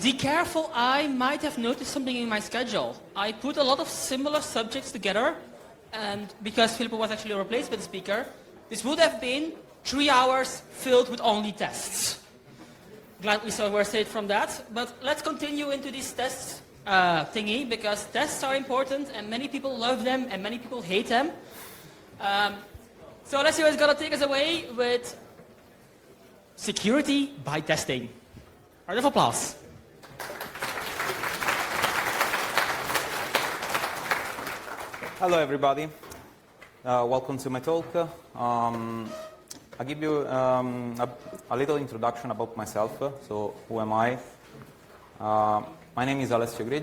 the careful eye might have noticed something in my schedule. I put a lot of similar subjects together, and because Filippo was actually replaced by the speaker, this would have been 3 hours filled with only tests. Glad we were saved from that, but let's continue into these tests thingy, because tests are important, and many people love them, and many people hate them. So Alessio is going to take us away with security by testing. Round of applause. Hello, everybody. Welcome to my talk. I'll give you a little introduction about myself. So, who am I? My name is Alessio Grigio.